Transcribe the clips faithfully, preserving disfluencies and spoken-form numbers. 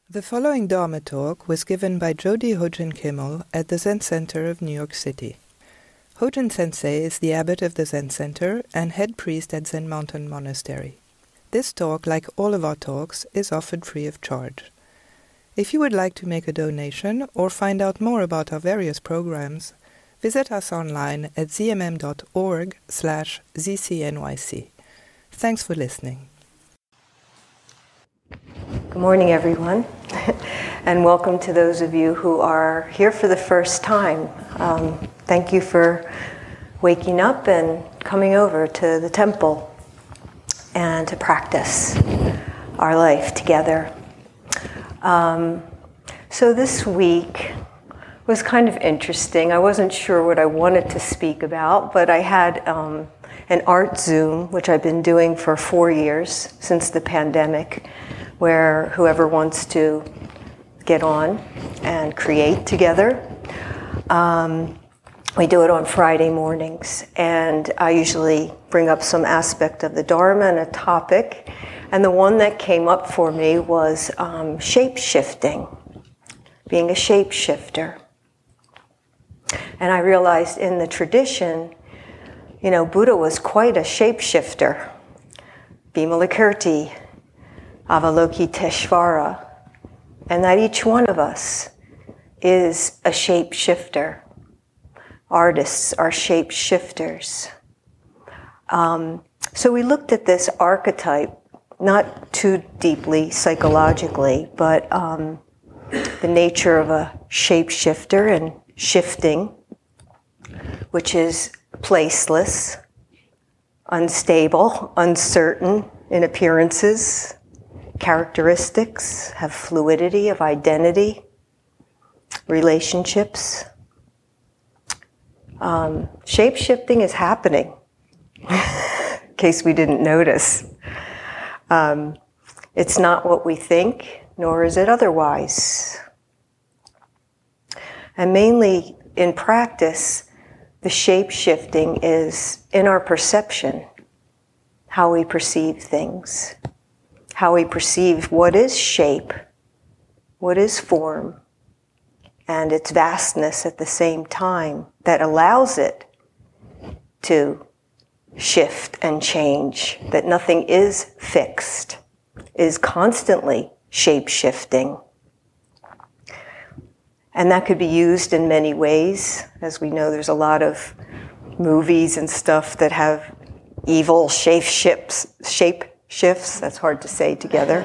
The following Dharma talk was given by Jody Hojen Kimmel at the Zen Center of New York City. Hojen Sensei is the abbot of the Zen Center and head priest at Zen Mountain Monastery. This talk, like all of our talks, is offered free of charge. If you would like to make a donation or find out more about our various programs, visit us online at zmm.org slash zcnyc. Thanks for listening. Good morning, everyone, and welcome to those of you who are here for the first time. Um, thank you for waking up and coming over to the temple and to practice our life together. Um, so this week was kind of interesting. I wasn't sure what I wanted to speak about, but I had um, an art Zoom, which I've been doing for four years since the pandemic, where whoever wants to get on and create together. Um, we do it on Friday mornings, and I usually bring up some aspect of the Dharma and a topic, and the one that came up for me was um, shape-shifting, being a shape-shifter. And I realized in the tradition, you know, Buddha was quite a shape-shifter. Vimalakirti, Avalokiteshvara, and that each one of us is a shape-shifter. Artists are shape-shifters. Um, so we looked at this archetype, not too deeply psychologically, but um, the nature of a shape-shifter and shifting, which is placeless, unstable, uncertain in appearances, characteristics, have fluidity of identity, relationships. Um, shape-shifting is happening, in case we didn't notice. Um, it's not what we think, nor is it otherwise. And mainly in practice, the shape-shifting is in our perception, how we perceive things, how we perceive what is shape, what is form, and its vastness at the same time that allows it to shift and change, that nothing is fixed, is constantly shape-shifting. And that could be used in many ways. As we know, there's a lot of movies and stuff that have evil shape shifts, shape shifts, that's hard to say together.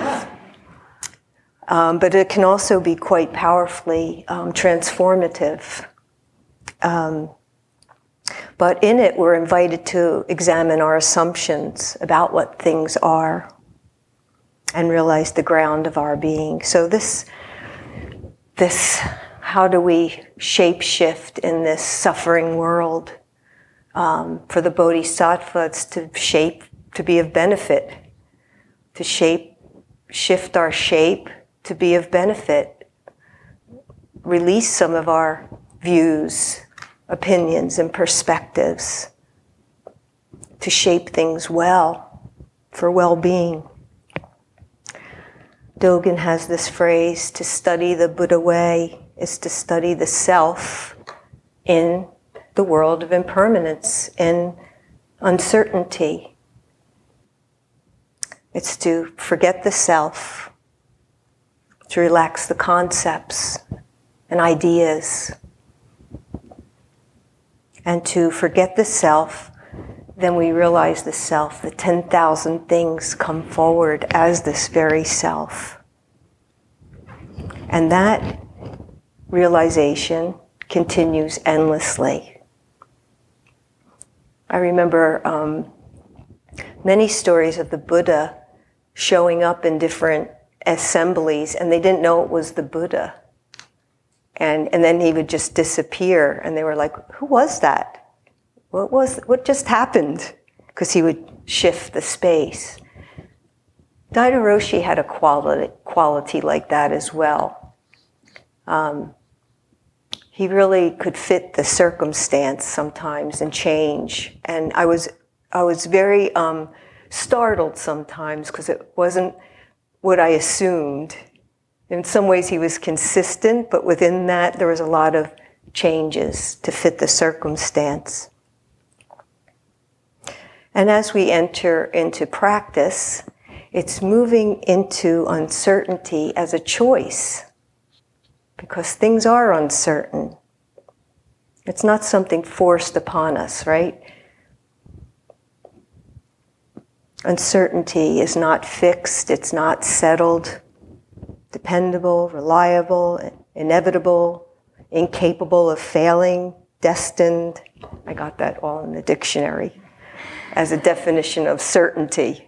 Um, but it can also be quite powerfully um, transformative. Um, but in it, we're invited to examine our assumptions about what things are and realize the ground of our being. So this, this, how do we shape shift in this suffering world? Um, for the Bodhisattva, it's to shape, to be of benefit, to shape, shift our shape, to be of benefit, release some of our views, opinions, and perspectives, to shape things well, for well-being. Dogen has this phrase, to study the Buddha way is to study the self in the world of impermanence, in uncertainty. It's to forget the self, to relax the concepts and ideas, and to forget the self. Then we realize the self, the ten thousand things come forward as this very self. And that realization continues endlessly. I remember um, many stories of the Buddha showing up in different assemblies, and they didn't know it was the Buddha. And and then he would just disappear, and they were like, who was that? What was, what just happened? Because he would shift the space. Daido Roshi had a quality, quality like that as well. Um, he really could fit the circumstance sometimes and change. And I was I was very um, startled sometimes because it wasn't what I assumed. In some ways he was consistent, but within that there was a lot of changes to fit the circumstance. And as we enter into practice, it's moving into uncertainty as a choice, because things are uncertain. It's not something forced upon us, right? Uncertainty is not fixed, it's not settled, dependable, reliable, inevitable, incapable of failing, destined. I got that all in the dictionary as a definition of certainty.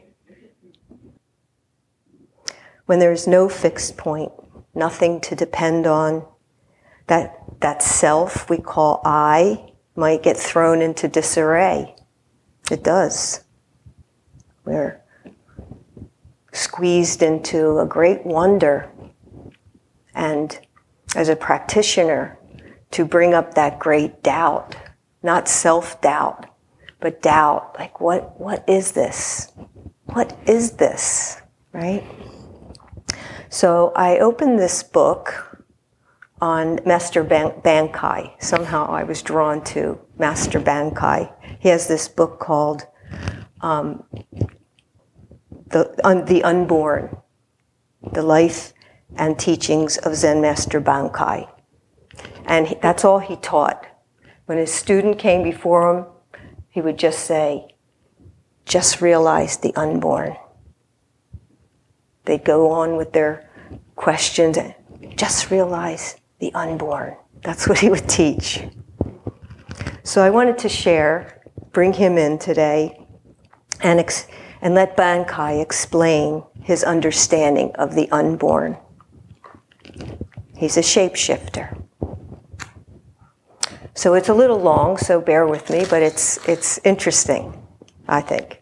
When there is no fixed point, nothing to depend on, that, that self we call I might get thrown into disarray. It does. We're squeezed into a great wonder. And as a practitioner, to bring up that great doubt, not self-doubt, but doubt, like what, what is this? What is this, right? So I opened this book on Master Ban- Bankai. Somehow I was drawn to Master Bankai. He has this book called um, the, un- the Unborn, The Life and Teachings of Zen Master Bankai. And he, that's all he taught. When a student came before him, he would just say, just realize the unborn. They'd go on with their questions, and just realize the unborn. That's what he would teach. So I wanted to share, bring him in today, and, ex- and let Bankai explain his understanding of the unborn. He's a shapeshifter. So it's a little long, so bear with me, but it's it's interesting, I think.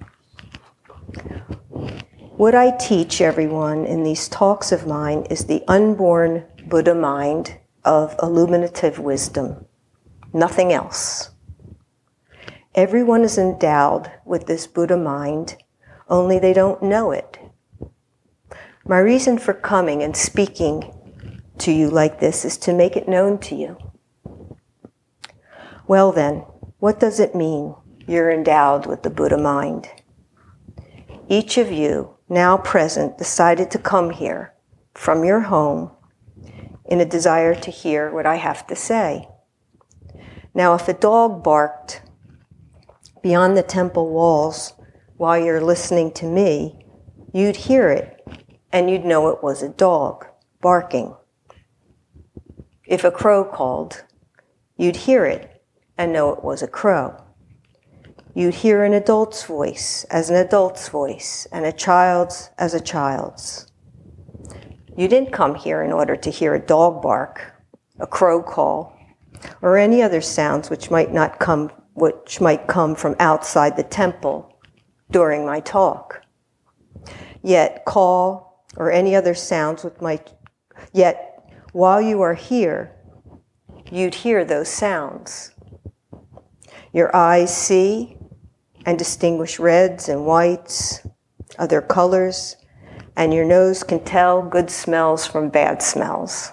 What I teach everyone in these talks of mine is the unborn Buddha mind of illuminative wisdom, nothing else. Everyone is endowed with this Buddha mind, only they don't know it. My reason for coming and speaking to you like this is to make it known to you. Well then, what does it mean you're endowed with the Buddha mind? Each of you, now present, decided to come here from your home in a desire to hear what I have to say. Now, if a dog barked beyond the temple walls while you're listening to me, you'd hear it and you'd know it was a dog barking. If a crow called, you'd hear it and know it was a crow. You'd hear an adult's voice as an adult's voice, and a child's as a child's. You didn't come here in order to hear a dog bark, a crow call, or any other sounds which might not come, which might come from outside the temple during my talk. Yet call or any other sounds which might, yet while you are here, you'd hear those sounds. Your eyes see and distinguish reds and whites, other colors, and your nose can tell good smells from bad smells.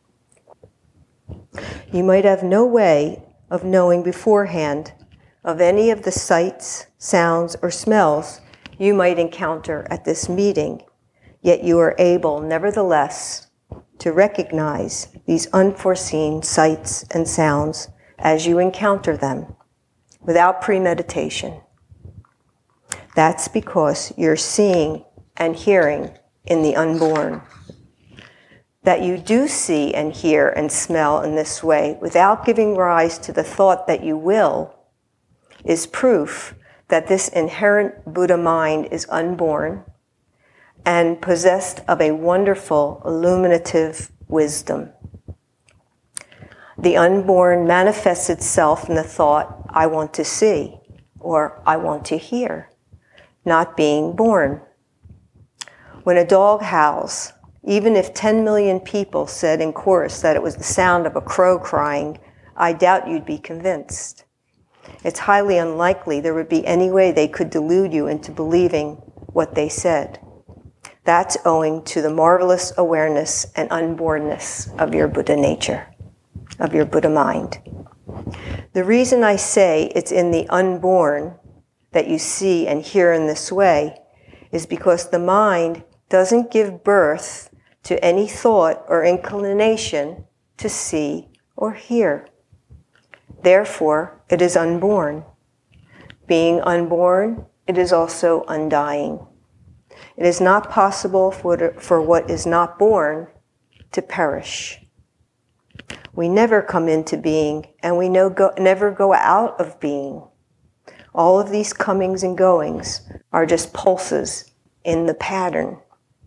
You might have no way of knowing beforehand of any of the sights, sounds, or smells you might encounter at this meeting, yet you are able, nevertheless, to recognize these unforeseen sights and sounds as you encounter them, without premeditation. That's because you're seeing and hearing in the unborn. That you do see and hear and smell in this way without giving rise to the thought that you will is proof that this inherent Buddha mind is unborn and possessed of a wonderful illuminative wisdom. The unborn manifests itself in the thought, I want to see, or I want to hear, not being born. When a dog howls, even if ten million people said in chorus that it was the sound of a crow crying, I doubt you'd be convinced. It's highly unlikely there would be any way they could delude you into believing what they said. That's owing to the marvelous awareness and unbornness of your Buddha nature, of your Buddha mind. The reason I say it's in the unborn that you see and hear in this way is because the mind doesn't give birth to any thought or inclination to see or hear. Therefore, it is unborn. Being unborn, it is also undying. It is not possible for, for what is not born to perish. We never come into being, and we no go, never go out of being. All of these comings and goings are just pulses in the pattern.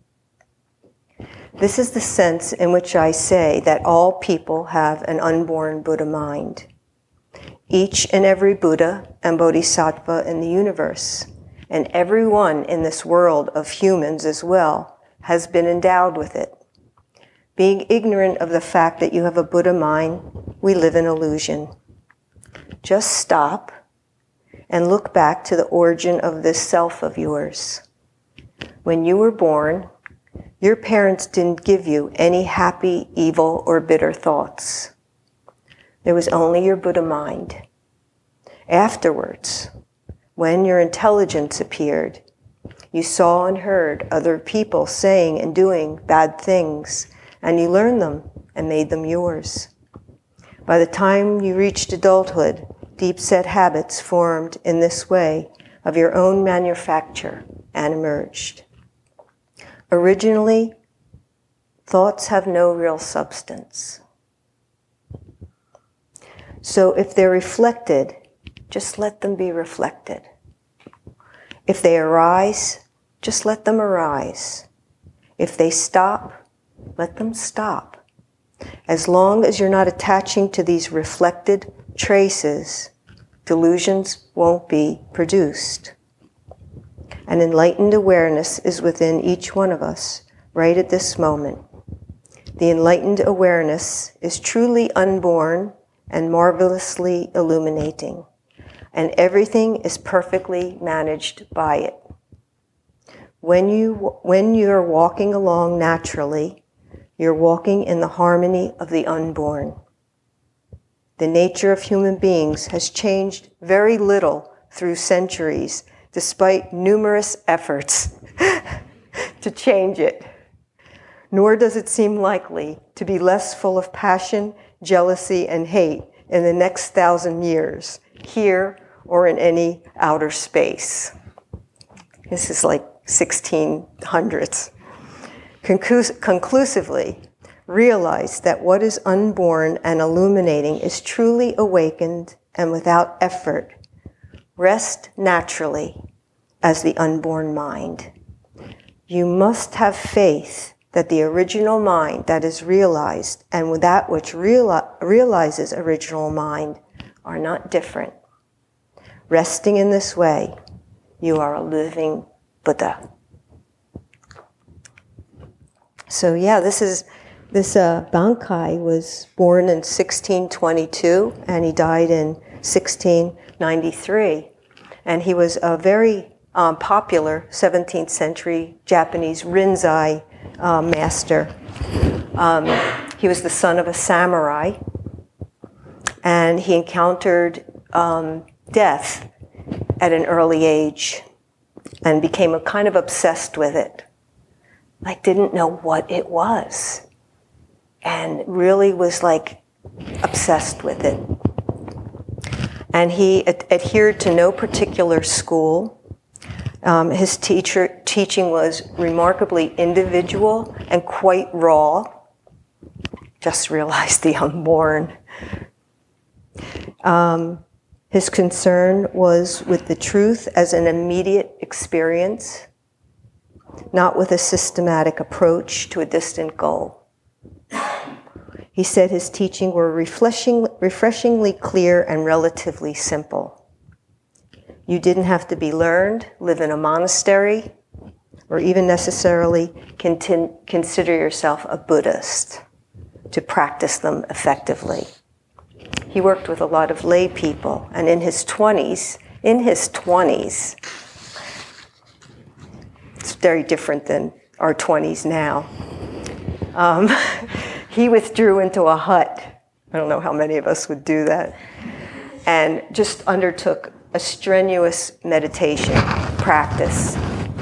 This is the sense in which I say that all people have an unborn Buddha mind. Each and every Buddha and Bodhisattva in the universe, and everyone in this world of humans as well, has been endowed with it. Being ignorant of the fact that you have a Buddha mind, we live in illusion. Just stop and look back to the origin of this self of yours. When you were born, your parents didn't give you any happy, evil, or bitter thoughts. There was only your Buddha mind. Afterwards, when your intelligence appeared, you saw and heard other people saying and doing bad things, and you learned them and made them yours. By the time you reached adulthood, deep-set habits formed in this way of your own manufacture and emerged. Originally, thoughts have no real substance. So if they're reflected, just let them be reflected. If they arise, just let them arise. If they stop, let them stop. As long as you're not attaching to these reflected traces, delusions won't be produced. An enlightened awareness is within each one of us right at this moment. The enlightened awareness is truly unborn and marvelously illuminating, and everything is perfectly managed by it. When you, when you're walking along naturally, you're walking in the harmony of the unborn. The nature of human beings has changed very little through centuries, despite numerous efforts to change it. Nor does it seem likely to be less full of passion, jealousy, and hate in the next thousand years, here or in any outer space. This is like sixteen hundreds. Conclus- conclusively, realize that what is unborn and illuminating is truly awakened and without effort. Rest naturally as the unborn mind. You must have faith that the original mind that is realized and that which reali- realizes original mind are not different. Resting in this way, you are a living Buddha. So yeah, this is this uh, Bankei was born in sixteen twenty-two and he died in sixteen ninety-three, and he was a very um, popular seventeenth century Japanese Rinzai uh, master. Um, he was the son of a samurai, and he encountered um, death at an early age and became a kind of obsessed with it. Like didn't know what it was and really was like obsessed with it. And he ad- adhered to no particular school. Um, his teacher teaching was remarkably individual and quite raw. Just realized the unborn. Um, his concern was with the truth as an immediate experience, not with a systematic approach to a distant goal. He said his teaching were refreshing, refreshingly clear and relatively simple. You didn't have to be learned, live in a monastery, or even necessarily contin- consider yourself a Buddhist to practice them effectively. He worked with a lot of lay people, and in his twenties, in his twenties, it's very different than our twenties now. Um, he withdrew into a hut. I don't know how many of us would do that. And just undertook a strenuous meditation practice.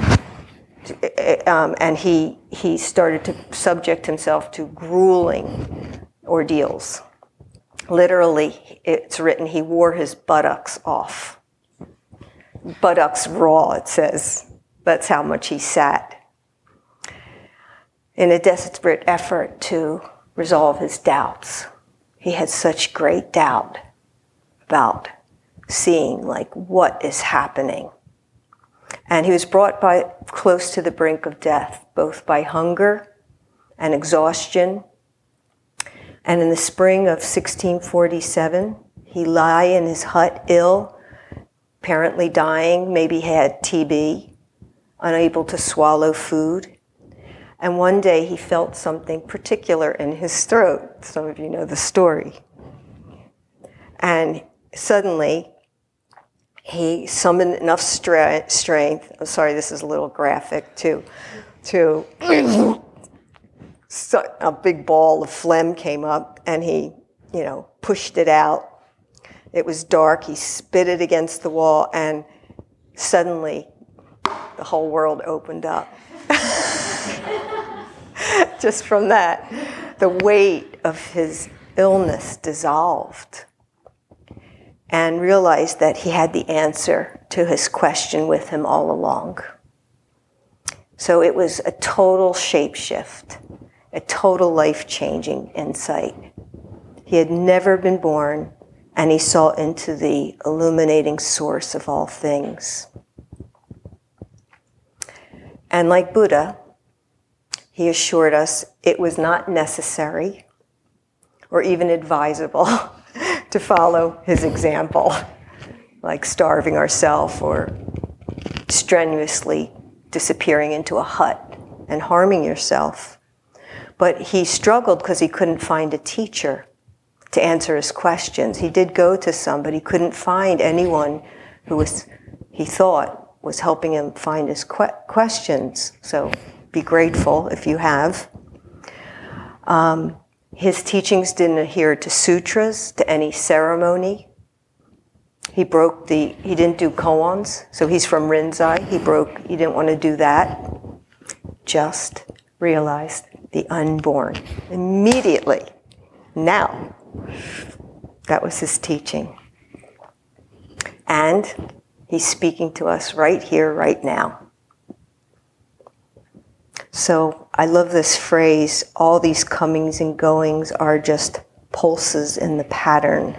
Um, and he he started to subject himself to grueling ordeals. Literally, it's written, he wore his buttocks off. Buttocks raw, it says. That's how much he sat. In a desperate effort to resolve his doubts. He had such great doubt about seeing, like, what is happening. And he was brought by close to the brink of death, both by hunger and exhaustion. And in the spring of sixteen forty-seven, he lay in his hut ill, apparently dying, maybe had T B, unable to swallow food. And one day he felt something particular in his throat. Some of you know the story. And suddenly, he summoned enough stra- strength, I'm sorry, this is a little graphic too, to, so a big ball of phlegm came up and he, you know, pushed it out. It was dark, he spit it against the wall, and suddenly the whole world opened up. Just from that, the weight of his illness dissolved, and realized that he had the answer to his question with him all along. So it was a total shapeshift, a total life-changing insight. He had never been born, and he saw into the illuminating source of all things. And like Buddha, he assured us it was not necessary or even advisable to follow his example, like starving ourselves or strenuously disappearing into a hut and harming yourself. But he struggled because he couldn't find a teacher to answer his questions. He did go to some, but he couldn't find anyone who was, he thought, was helping him find his que- questions. So be grateful if you have. Um, his teachings didn't adhere to sutras, to any ceremony. He broke the, he didn't do koans, so he's from Rinzai. He broke, he didn't want to do that. Just realized the unborn immediately. Now, that was his teaching. And he's speaking to us right here, right now. So I love this phrase, all these comings and goings are just pulses in the pattern.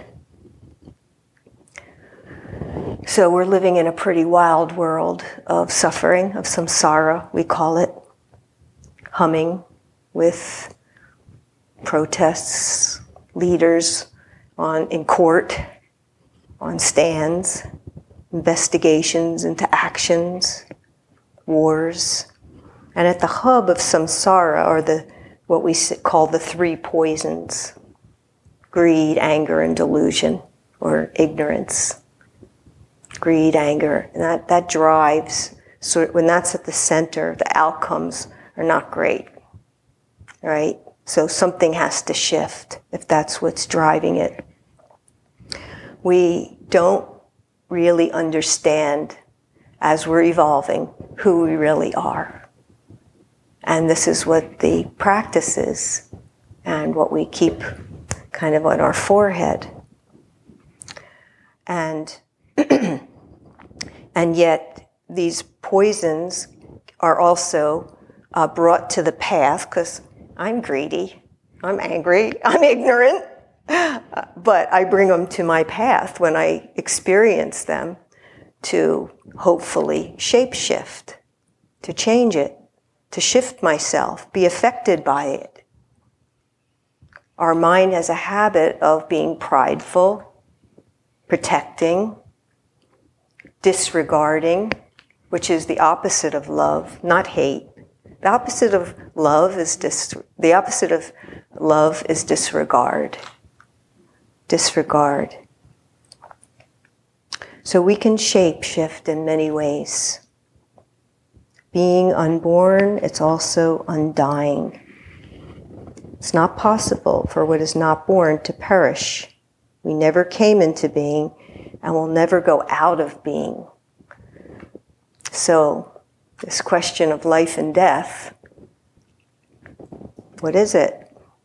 So we're living in a pretty wild world of suffering, of samsara, we call it, humming with protests, leaders on in court, on stands, investigations into actions, wars. And at the hub of samsara are the what we call the three poisons: greed, anger, and delusion, or ignorance. Greed, anger, and that, that drives. So when that's at the center, the outcomes are not great, right? So something has to shift if that's what's driving it. We don't really understand, as we're evolving, who we really are. And this is what the practice is, and what we keep kind of on our forehead. And and yet these poisons are also uh, brought to the path, because I'm greedy, I'm angry, I'm ignorant, but I bring them to my path when I experience them to hopefully shape-shift, to change it, to shift myself, be affected by it. Our mind has a habit of being prideful, protecting, disregarding, which is the opposite of love, not hate. The opposite of love is dis- the opposite of love is disregard. Disregard. So we can shape shift in many ways. being unborn, it's also undying. It's not possible for what is not born to perish. We never came into being and will never go out of being. So, this question of life and death, what is it?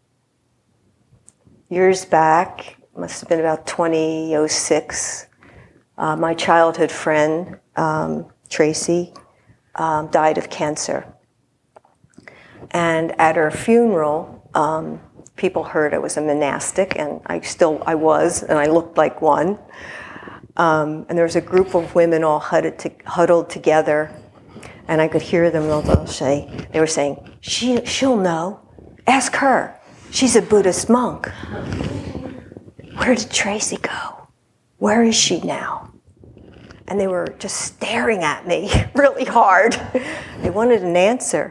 Years back, must have been about twenty oh six, uh, my childhood friend, um, Tracy, um, died of cancer. And at her funeral, um, people heard I was a monastic, and I still, I was, and I looked like one. Um, and there was a group of women all huddled, to, huddled together, and I could hear them all say, they were saying, she, she'll know, ask her, she's a Buddhist monk. Where did Tracy go? Where is she now? And they were just staring at me really hard. They wanted an answer.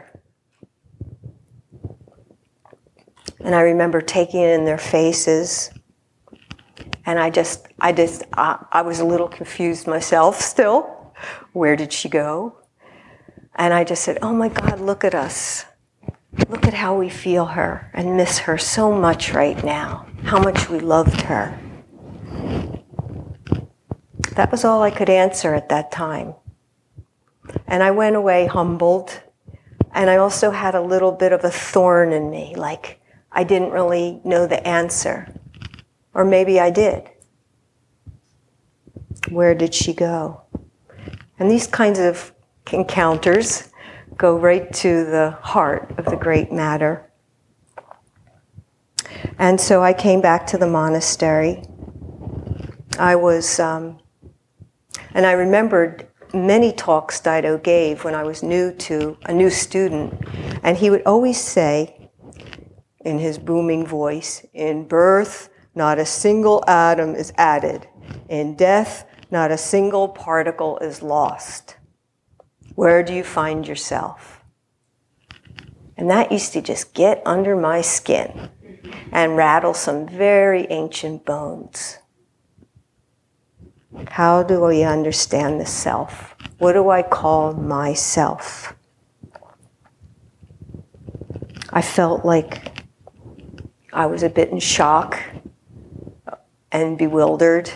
And I remember taking it in their faces, and I just, I just, I, I was a little confused myself still. Where did she go? And I just said, oh my God, look at us. Look at how we feel her and miss her so much right now. How much we loved her. That was all I could answer at that time. And I went away humbled. And I also had a little bit of a thorn in me, like I didn't really know the answer. Or maybe I did. Where did she go? And these kinds of encounters go right to the heart of the great matter. And so I came back to the monastery. I was, um, and I remembered many talks Daido gave when I was new to, a new student. And he would always say, in his booming voice, in birth, not a single atom is added. In death, not a single particle is lost. Where do you find yourself? And that used to just get under my skin and rattle some very ancient bones. How do we understand the self? What do I call myself? I felt like I was a bit in shock and bewildered,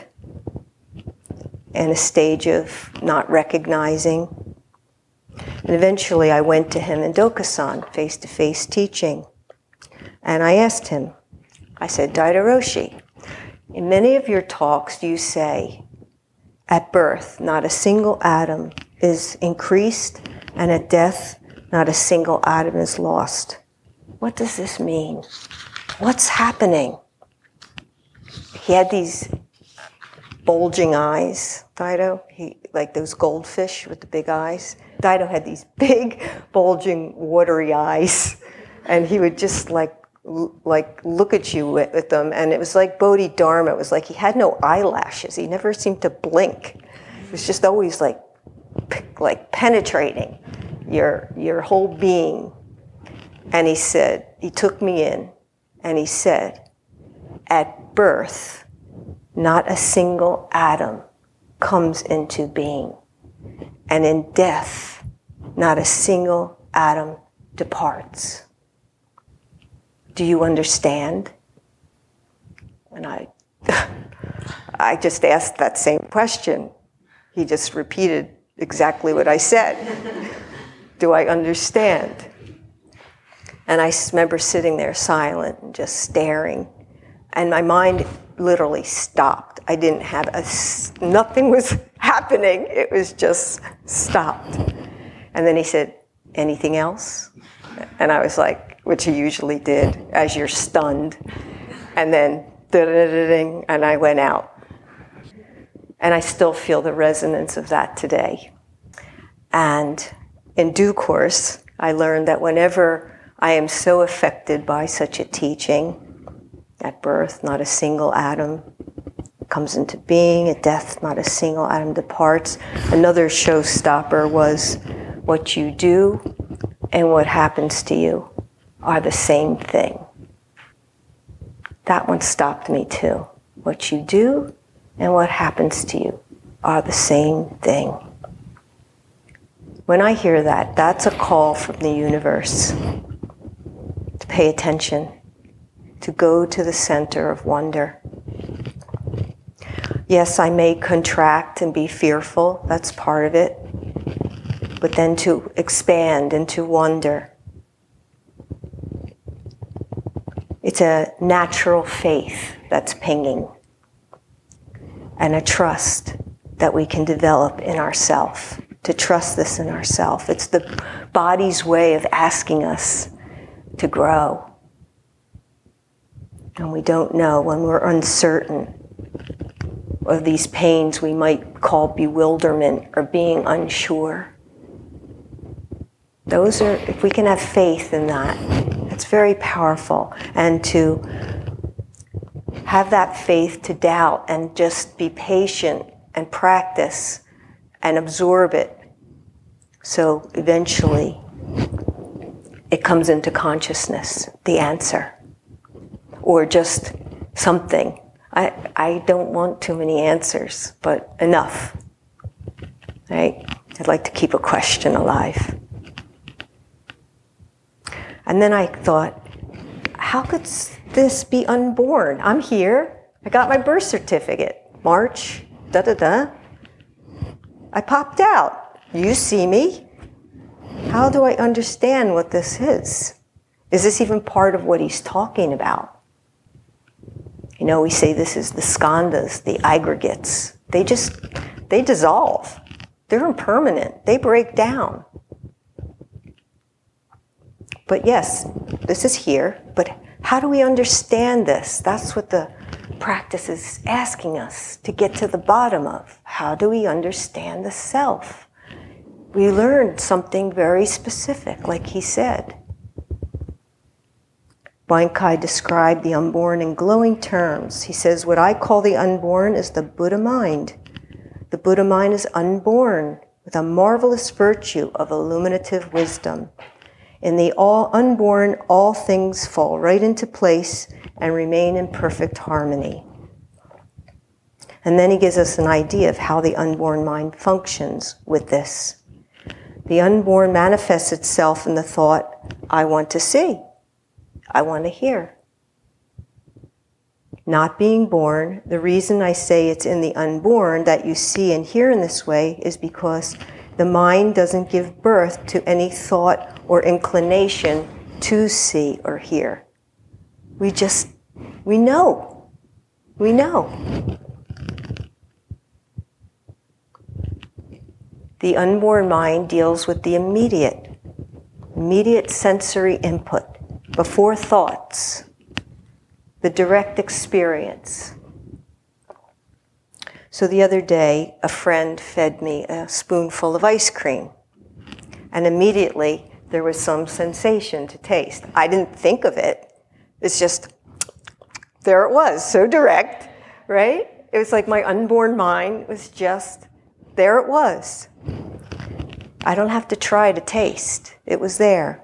in a stage of not recognizing. And eventually I went to him in Dokusan, face-to-face teaching. And I asked him, I said, Daido Roshi, in many of your talks you say, at birth, not a single atom is increased, and at death, not a single atom is lost. What does this mean? What's happening? He had these bulging eyes, Daido, he, like those goldfish with the big eyes. Daido had these big, bulging, watery eyes, and he would just like like look at you with, with them, and it was like Bodhidharma. It was like he had no eyelashes. He never seemed to blink. It was just always like like penetrating your your whole being. And he said, he took me in, and he said, at birth, not a single atom comes into being. And in death, not a single atom departs. Do you understand? And I, I just asked that same question. He just repeated exactly what I said. Do I understand? And I remember sitting there silent and just staring. And my mind literally stopped. I didn't have a, nothing was happening. It was just stopped. And then he said, anything else? And I was like, which he usually did, as you're stunned. And then, da-da-da-ding, and I went out. And I still feel the resonance of that today. And in due course, I learned that whenever I am so affected by such a teaching, at birth, not a single atom comes into being. At death, not a single atom departs. Another showstopper was what you do and what happens to you are the same thing. That one stopped me too. What you do and what happens to you are the same thing. When I hear that, that's a call from the universe to pay attention, to go to the center of wonder. Yes, I may contract and be fearful, that's part of it, but then to expand into wonder. It's a natural faith that's pinging, and a trust that we can develop in ourselves, to trust this in ourselves. It's the body's way of asking us to grow. And we don't know when we're uncertain of these pains we might call bewilderment or being unsure. Those are, if we can have faith in that, it's very powerful. And to have that faith to doubt and just be patient and practice and absorb it. So eventually it comes into consciousness, the answer. Or just something. I, I don't want too many answers, but enough. Right? I'd like to keep a question alive. And then I thought, how could this be unborn? I'm here. I got my birth certificate. March, da da da. I popped out. You see me. How do I understand what this is? Is this even part of what he's talking about? You know, we say this is the skandhas, the aggregates. They just, they dissolve. They're impermanent. They break down. But yes, this is here, but how do we understand this? That's what the practice is asking us to get to the bottom of. How do we understand the self? We learned something very specific, like he said. Bankai described the unborn in glowing terms. He says, what I call the unborn is the Buddha mind. The Buddha mind is unborn with a marvelous virtue of illuminative wisdom. In the all unborn, all things fall right into place and remain in perfect harmony. And then he gives us an idea of how the unborn mind functions with this. The unborn manifests itself in the thought, I want to see. I want to hear. Not being born, the reason I say it's in the unborn that you see and hear in this way is because the mind doesn't give birth to any thought or inclination to see or hear. We just, we know. We know. The unborn mind deals with the immediate, immediate sensory input. Before thoughts, the direct experience. So the other day, a friend fed me a spoonful of ice cream, and immediately there was some sensation to taste. I didn't think of it. It's just, there it was, so direct, right? It was like my unborn mind was just, there it was. I don't have to try to taste. It was there.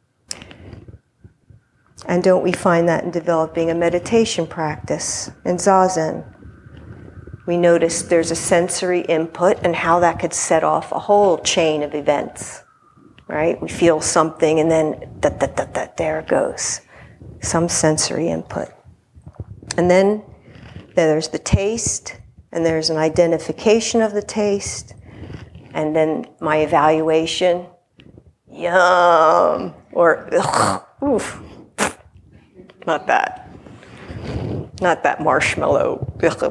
And don't we find that in developing a meditation practice in Zazen? We notice there's a sensory input and how that could set off a whole chain of events, right? We feel something and then da, da, da, da, there it goes. Some sensory input. And then there's the taste, and there's an identification of the taste, and then my evaluation, yum, or ugh, oof. Not that. Not that marshmallow.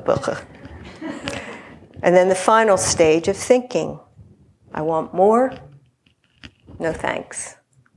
And then the final stage of thinking. I want more. No thanks.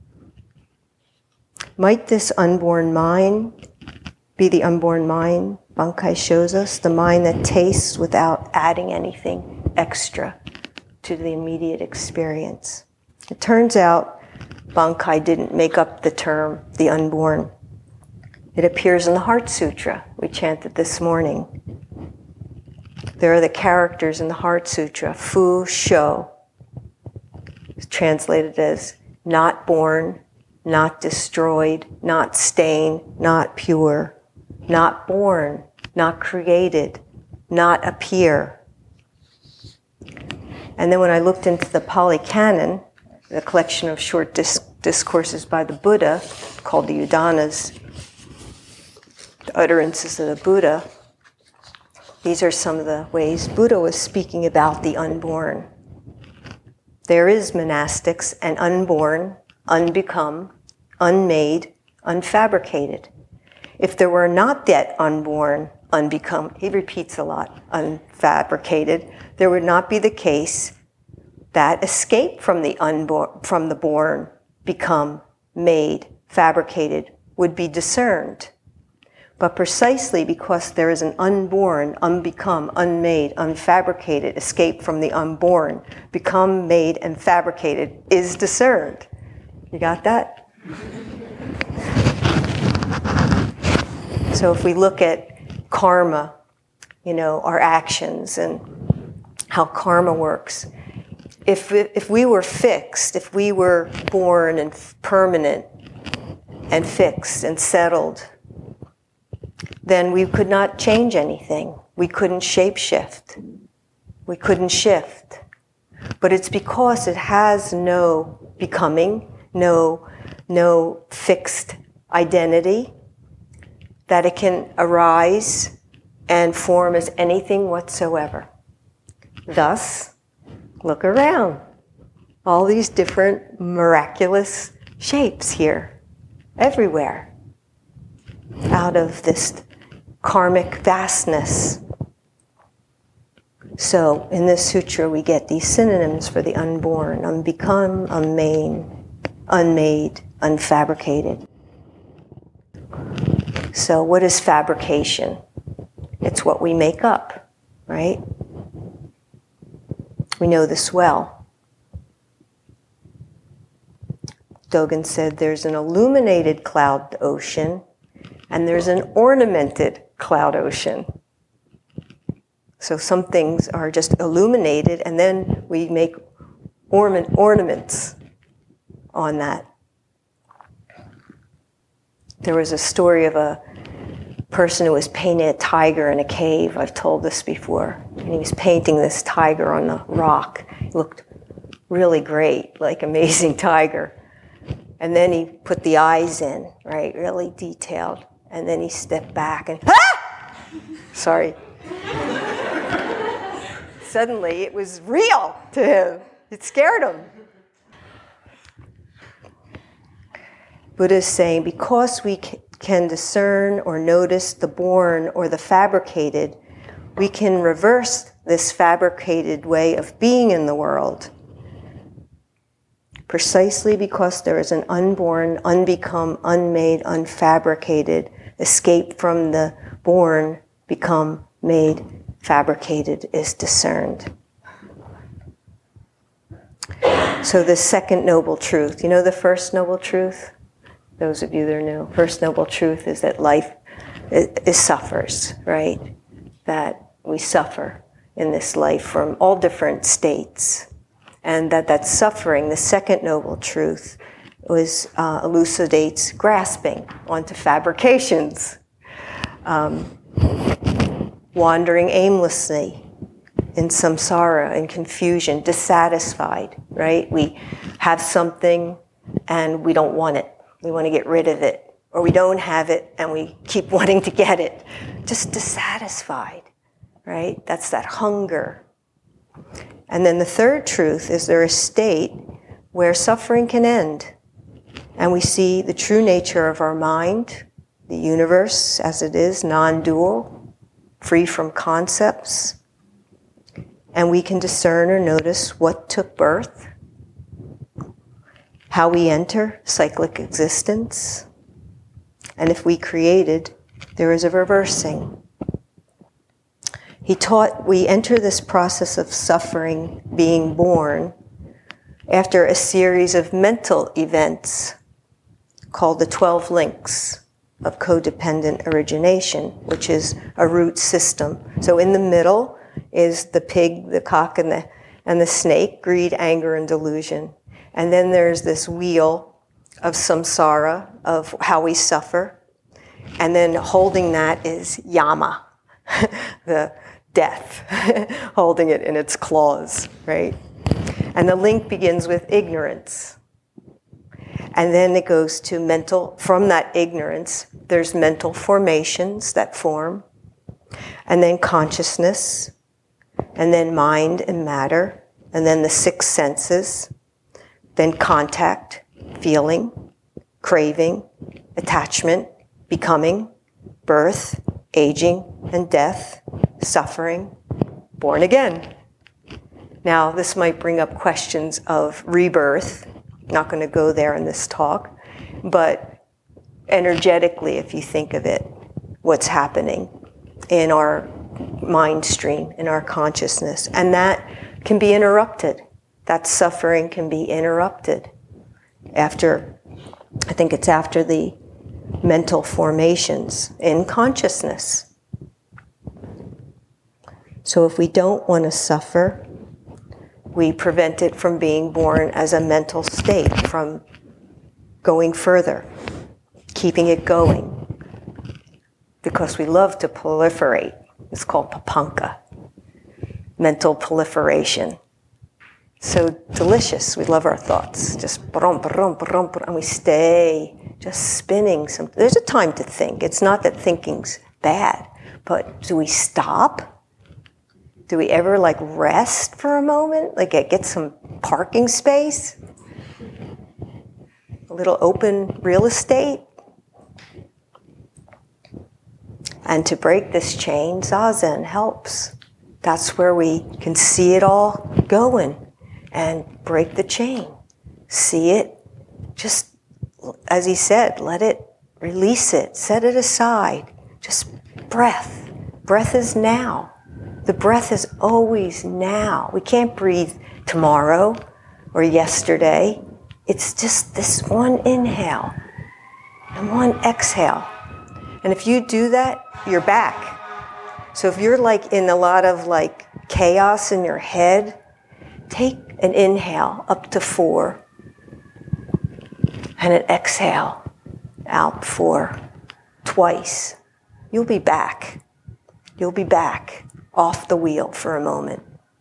Might this unborn mind be the unborn mind Bankai shows us? The mind that tastes without adding anything extra to the immediate experience. It turns out Bankai didn't make up the term, the unborn. It appears in the Heart Sutra we chanted this morning. There are the characters in the Heart Sutra. Fu Shou, translated as not born, not destroyed, not stained, not pure, not born, not created, not appear. And then when I looked into the Pali Canon, the collection of short dis- discourses by the Buddha, called the Udanas, the utterances of the Buddha, these are some of the ways Buddha was speaking about the unborn. There is monastics and unborn, unbecome, unmade, unfabricated. If there were not yet unborn, unbecome, he repeats a lot, unfabricated, there would not be the case that escape from the unborn, from the born, become, made, fabricated, would be discerned. But precisely because there is an unborn, unbecome, unmade, unfabricated escape from the unborn, become, made, and fabricated is discerned. You got that? So if we look at karma, you know, our actions and how karma works, if if we were fixed, if we were born and permanent and fixed and settled, then we could not change anything. We couldn't shape-shift. We couldn't shift. But it's because it has no becoming, no, no fixed identity, that it can arise and form as anything whatsoever. Thus, look around. All these different miraculous shapes here, everywhere, out of this karmic vastness. So in this sutra we get these synonyms for the unborn: unbecome, unmade, unmade, unfabricated. So what is fabrication? It's what we make up, right? We know this well. Dogen said there's an illuminated cloud ocean and there's an ornamented cloud ocean. So some things are just illuminated and then we make ornament, ornaments on that. There was a story of a person who was painting a tiger in a cave. I've told this before. And he was painting this tiger on the rock. It looked really great, like amazing tiger. And then he put the eyes in, right, really detailed. And then he stepped back and, ah! Sorry. Suddenly it was real to him. It scared him. Buddha is saying, because we can discern or notice the born or the fabricated, we can reverse this fabricated way of being in the world. Precisely because there is an unborn, unbecome, unmade, unfabricated escape from the born, become, made, fabricated is discerned. So the second noble truth, you know the first noble truth? Those of you that are new, first noble truth is that life is, is suffers, right? That we suffer in this life from all different states. And that that suffering, the second noble truth, was uh, elucidates grasping onto fabrications, um, wandering aimlessly in samsara, in confusion, dissatisfied, right? We have something and we don't want it. We want to get rid of it. Or we don't have it and we keep wanting to get it. Just dissatisfied, right? That's that hunger. And then the third truth is there a state where suffering can end. And we see the true nature of our mind, the universe as it is, non-dual, free from concepts. And we can discern or notice what took birth, how we enter cyclic existence. And if we created, there is a reversing. He taught we enter this process of suffering, being born, after a series of mental events called the twelve links of codependent origination, which is a root system. So in the middle is the pig, the cock, and the, and the snake, greed, anger, and delusion. And then there's this wheel of samsara, of how we suffer. And then holding that is yama, the death, holding it in its claws, right? And the link begins with ignorance. And then it goes to mental, from that ignorance, there's mental formations that form, and then consciousness, and then mind and matter, and then the six senses, then contact, feeling, craving, attachment, becoming, birth, aging, and death, suffering, born again. Now, this might bring up questions of rebirth. Not going to go there in this talk, but energetically, if you think of it, what's happening in our mind stream, in our consciousness, and that can be interrupted. That suffering can be interrupted after, I think it's after the mental formations in consciousness. So if we don't want to suffer, we prevent it from being born as a mental state, from going further, keeping it going. Because we love to proliferate. It's called papanka, mental proliferation. So delicious. We love our thoughts. Just brum, brum, brum, brum, and we stay just spinning. Some. There's a time to think. It's not that thinking's bad, but do we stop? Do we ever like rest for a moment? Like get some parking space? A little open real estate? And to break this chain, Zazen helps. That's where we can see it all going and break the chain. See it, just as he said, let it, release it, set it aside. Just breath. Breath is now. The breath is always now. We can't breathe tomorrow or yesterday. It's just this one inhale and one exhale. And if you do that, you're back. So if you're like in a lot of like chaos in your head, take an inhale up to four and an exhale out four twice. You'll be back. You'll be back. Off the wheel for a moment.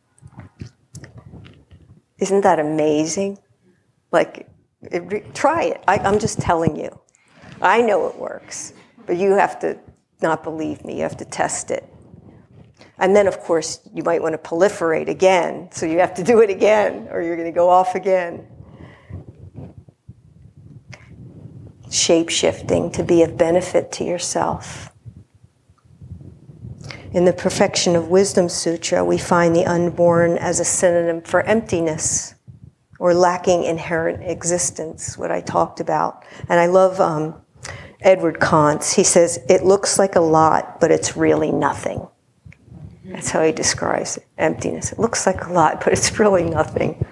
Isn't that amazing? Like, it, try it. I, I'm just telling you. I know it works, but you have to not believe me. You have to test it. And then, of course, you might want to proliferate again, so you have to do it again, or you're going to go off again. Shape-shifting to be of benefit to yourself. In the Perfection of Wisdom Sutra, we find the unborn as a synonym for emptiness or lacking inherent existence, what I talked about. And I love um, Edward Kant's. He says, it looks like a lot, but it's really nothing. That's how he describes it, emptiness. It looks like a lot, but it's really nothing.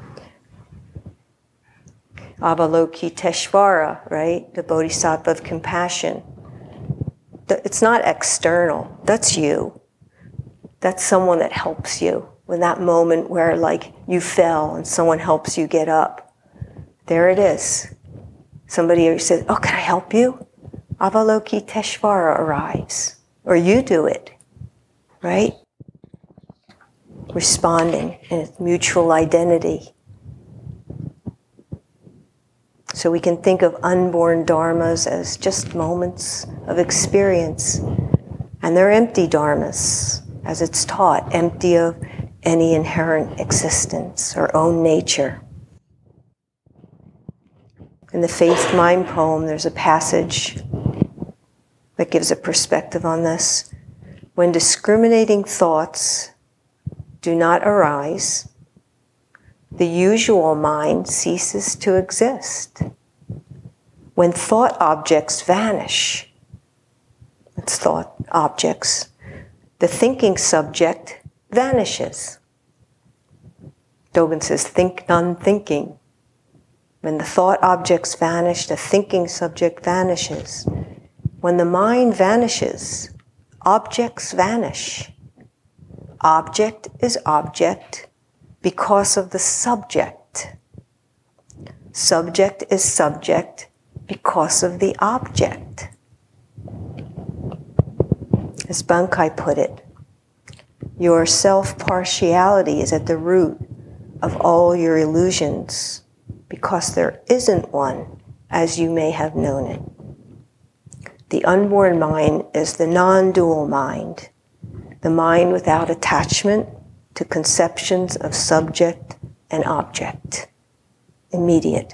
Avalokiteshvara, right? The Bodhisattva of compassion. It's not external. That's you. That's someone that helps you. When that moment where like you fell and someone helps you get up. There it is. Somebody who says, oh, can I help you? Avalokiteshvara arrives. Or you do it. Right? Responding in its mutual identity. So we can think of unborn dharmas as just moments of experience. And they're empty dharmas, as it's taught, empty of any inherent existence or own nature. In the Faith Mind poem, there's a passage that gives a perspective on this. When discriminating thoughts do not arise, the usual mind ceases to exist. When thought objects vanish, it's thought objects, the thinking subject vanishes. Dogen says, think non-thinking. When the thought objects vanish, the thinking subject vanishes. When the mind vanishes, objects vanish. Object is object because of the subject. Subject is subject because of the object. As Bankai put it, Your self-partiality is at the root of all your illusions, because there isn't one as you may have known it. The unborn mind is the non-dual mind, the mind without attachment to conceptions of subject and object, immediate.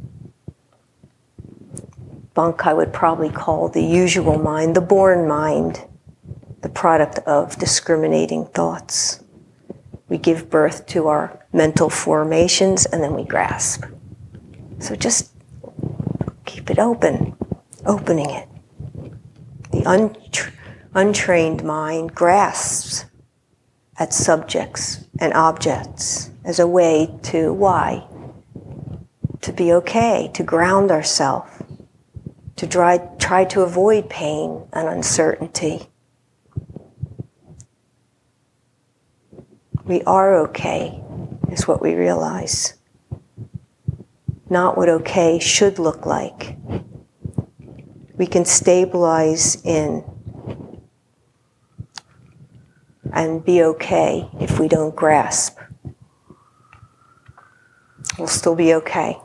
Bankei would probably call the usual mind the born mind, the product of discriminating thoughts. We give birth to our mental formations and then we grasp. So just keep it open, opening it. The untra- untrained mind grasps at subjects and objects as a way to, why? To be okay, to ground ourselves, to try, try to avoid pain and uncertainty. We are okay, is what we realize. Not what okay should look like. We can stabilize in and be okay if we don't grasp. We'll still be okay.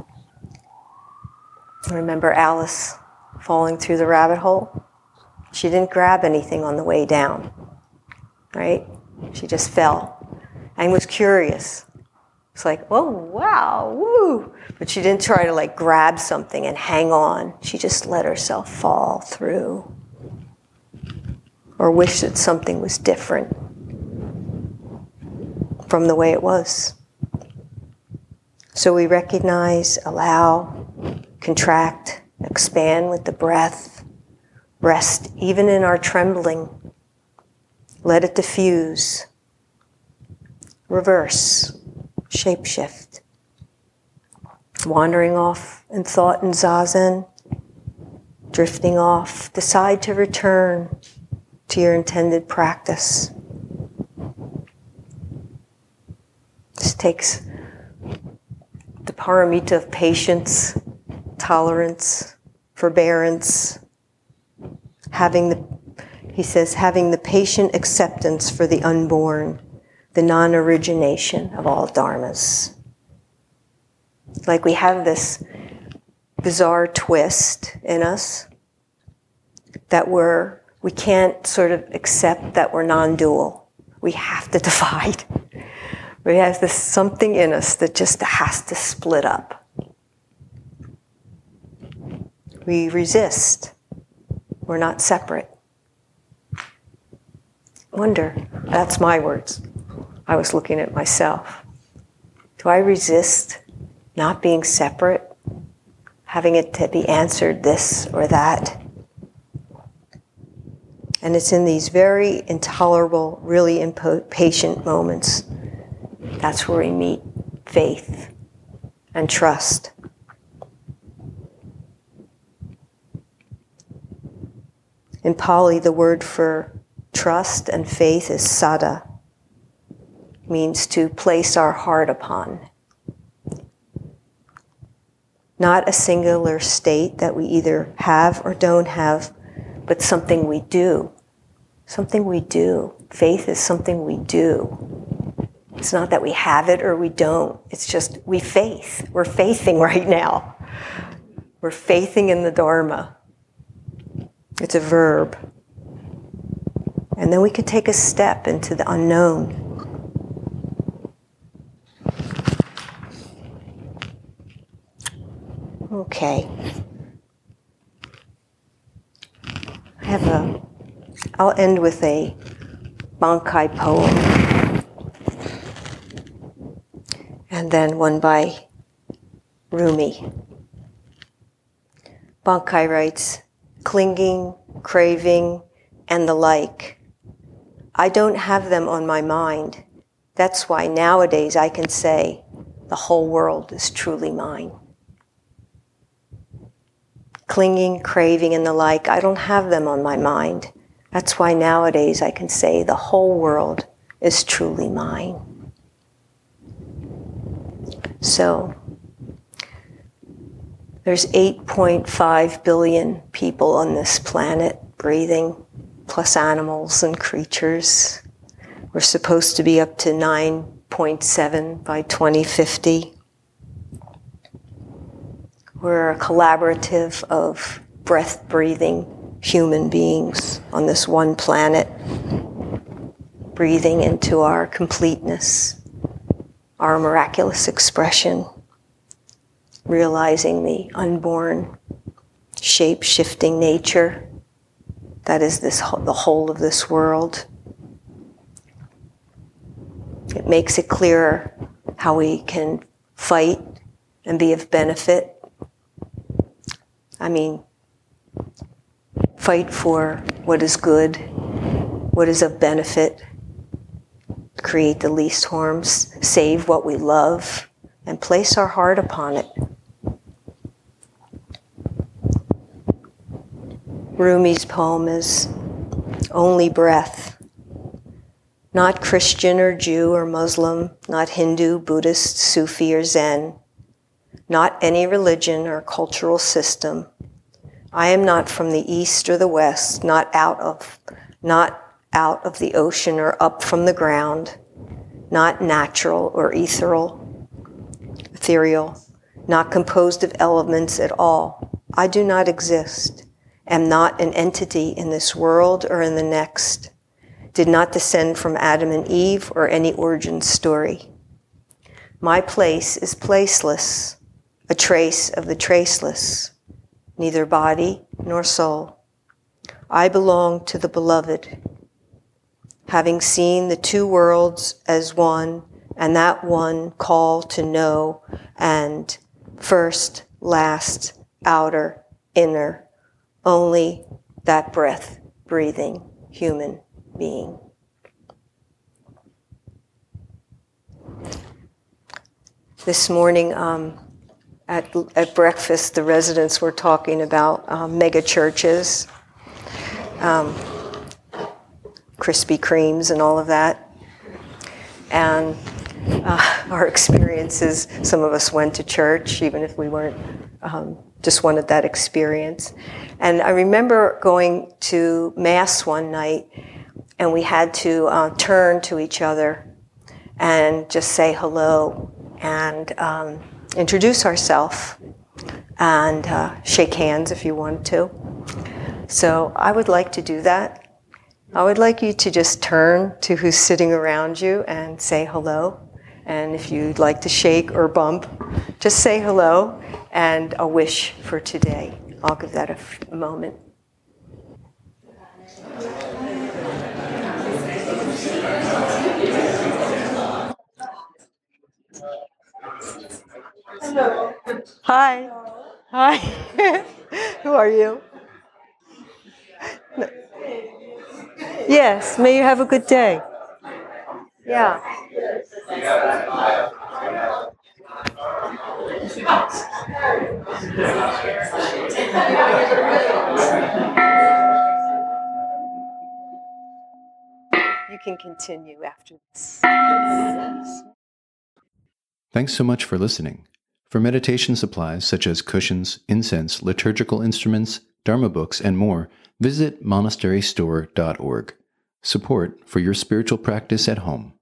Remember Alice falling through the rabbit hole? She didn't grab anything on the way down, right? She just fell and was curious. It's like, oh, wow, woo. But she didn't try to like grab something and hang on. She just let herself fall through. Or wish that something was different from the way it was. So we recognize, allow, contract, expand with the breath, rest even in our trembling. Let it diffuse. Reverse. Shapeshift. Wandering off in thought and zazen, drifting off, decide to return to your intended practice. This takes the paramita of patience, tolerance, forbearance, having the, he says, having the patient acceptance for the unborn, the non-origination of all dharmas. Like we have this bizarre twist in us that we're, we can't sort of accept that we're non-dual. We have to divide. We have this something in us that just has to split up. We resist. We're not separate. Wonder, that's my words. I was looking at myself. Do I resist not being separate? Having it to be answered this or that? And it's in these very intolerable, really impatient moments. That's where we meet faith and trust. In Pali, the word for trust and faith is saddha. Means to place our heart upon. Not a singular state that we either have or don't have, but something we do. Something we do. Faith is something we do. It's not that we have it or we don't. It's just we faith. We're faithing right now. We're faithing in the Dharma. It's a verb. And then we could take a step into the unknown. Okay. I have a, I'll end with a Bankei poem. And then one by Rumi. Bankei writes, clinging, craving, and the like. I don't have them on my mind. That's why nowadays I can say the whole world is truly mine. Clinging, craving, and the like, I don't have them on my mind. That's why nowadays I can say the whole world is truly mine. So, there's eight point five billion people on this planet breathing, plus animals and creatures. We're supposed to be up to nine point seven by twenty fifty. We're a collaborative of breath-breathing human beings on this one planet, breathing into our completeness, our miraculous expression, realizing the unborn, shape-shifting nature that is this the whole of this world. It makes it clearer how we can fight and be of benefit. I mean, fight for what is good, what is of benefit, create the least harms, save what we love, and place our heart upon it. Rumi's poem is only breath. Not Christian or Jew or Muslim, not Hindu, Buddhist, Sufi or Zen, not any religion or cultural system. I am not from the east or the west, not out of, not out of the ocean or up from the ground, not natural or ethereal, ethereal, not composed of elements at all. I do not exist, am not an entity in this world or in the next, did not descend from Adam and Eve or any origin story. My place is placeless, a trace of the traceless, neither body nor soul. I belong to the beloved, having seen the two worlds as one, and that one call to know, and first, last, outer, inner, only that breath, breathing, human being. This morning, um, At, at breakfast, the residents were talking about um, mega churches, um, Krispy Kremes and all of that. And uh, our experiences, some of us went to church, even if we weren't, um, just wanted that experience. And I remember going to Mass one night, and we had to uh, turn to each other and just say hello and um, introduce ourselves and uh, shake hands if you want to. So I would like to do that. I would like you to just turn to who's sitting around you and say hello. And if you'd like to shake or bump, just say hello and a wish for today. I'll give that a, f- a moment. Hello. Hi. Hi. Who are you? No. Yes, may you have a good day. Yeah. You can continue after this. Thanks so much for listening. For meditation supplies such as cushions, incense, liturgical instruments, Dharma books, and more, visit monastery store dot org. Support for your spiritual practice at home.